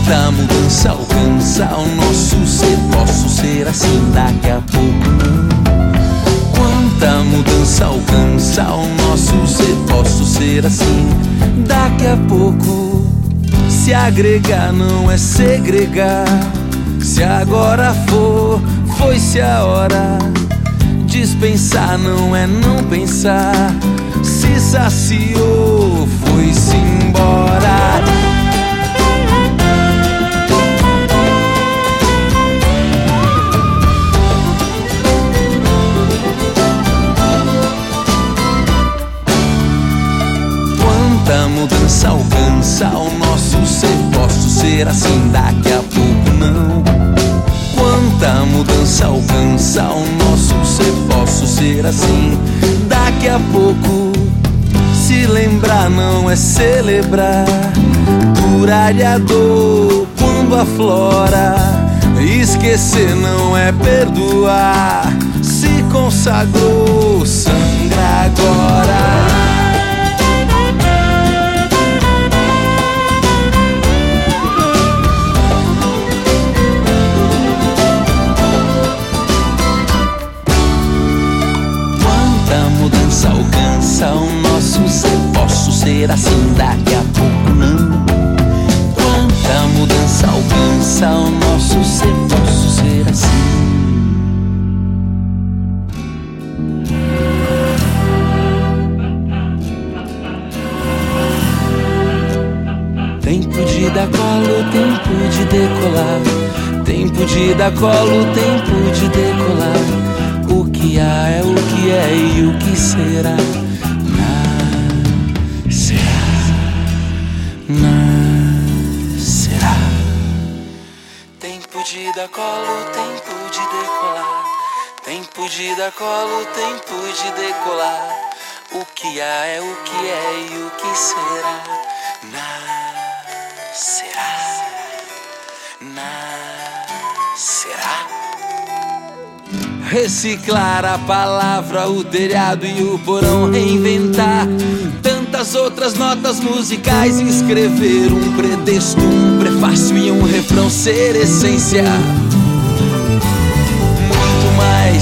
Quanta mudança alcança o nosso ser. Posso ser assim daqui a pouco não. Quanta mudança alcança o nosso ser. Posso ser assim daqui a pouco. Se agregar não é segregar. Se agora for, foi-se a hora. Dispensar não é não pensar. Se saciou, foi-se embora. Quanta mudança alcança o nosso ser. Posso ser assim daqui a pouco não. Quanta mudança alcança o nosso ser. Posso ser assim daqui a pouco. Se lembrar não é celebrar. Curar a dor quando aflora. Esquecer não é perdoar. Se consagrou, sangra agora. Alcança o nosso ser. Posso ser assim daqui a pouco não. Quanta mudança alcança o nosso ser. Posso ser assim. Tempo de dar colo, tempo de decolar. Tempo de dar colo, tempo de decolar. O que há é o que é e o que será. Nascerá. Tempo de dar colo, tempo de decolar. Tempo de dar colo, tempo de decolar. O que há é o que é e o que será. Nascerá. Nascerá. Reciclar a palavra, o telhado e o porão. Reinventar tantas outras notas musicais. Escrever um pretexto, um prefácio e um refrão. Ser essência, muito mais.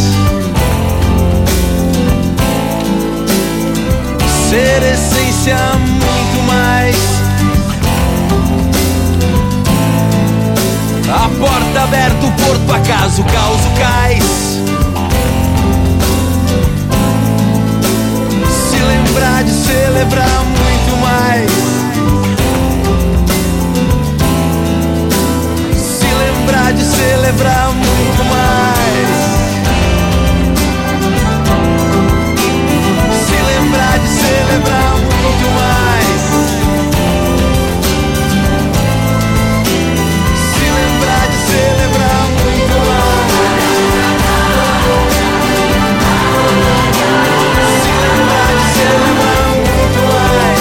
Ser essência, muito mais. A porta aberta, o porto acaso, o caos, o cais. Se lembrar de celebrar muito mais. Se lembrar de celebrar muito mais. Se lembrar de celebrar muito mais. Celebrar muito mais. Se lembrar de celebrar muito mais.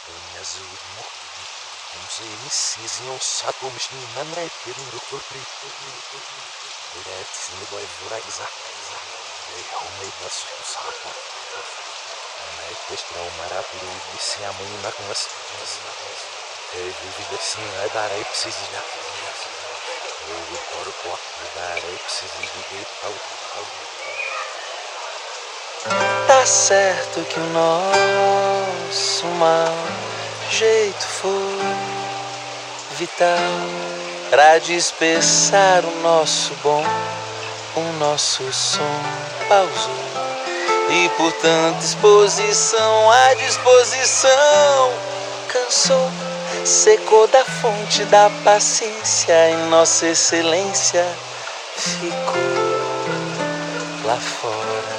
Tá certo que o nosso mau jeito foi vital pra dispersar o nosso bom, o nosso som pausou. E por tanta exposição, a disposição cansou, secou da fonte da paciência e nossa excelência ficou lá fora.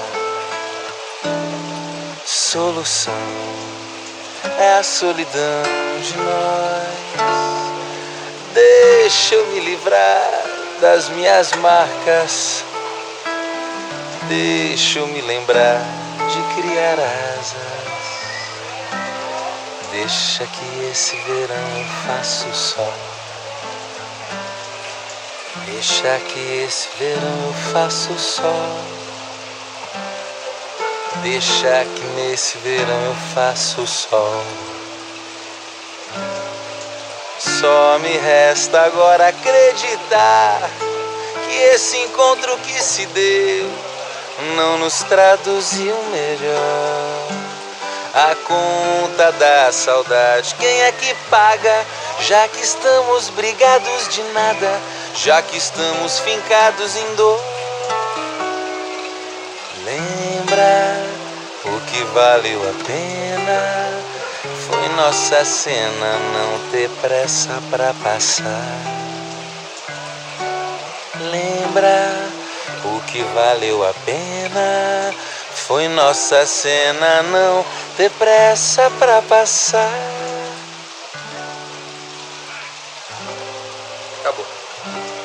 Solução é a solidão de nós. Deixa eu me livrar das minhas marcas. Deixa eu me lembrar de criar asas. Deixa que esse verão eu faça o sol. Deixa que esse verão eu faça o sol. Deixa que nesse verão eu faça o sol. Só me resta agora acreditar que esse encontro que se deu não nos traduziu melhor. A conta da saudade, quem é que paga? Já que estamos brigados de nada, já que estamos fincados em dor. Lembra o que valeu a pena? Foi nossa cena, não ter pressa pra passar. Lembra o que valeu a pena? Foi nossa cena, não ter pressa pra passar. Acabou.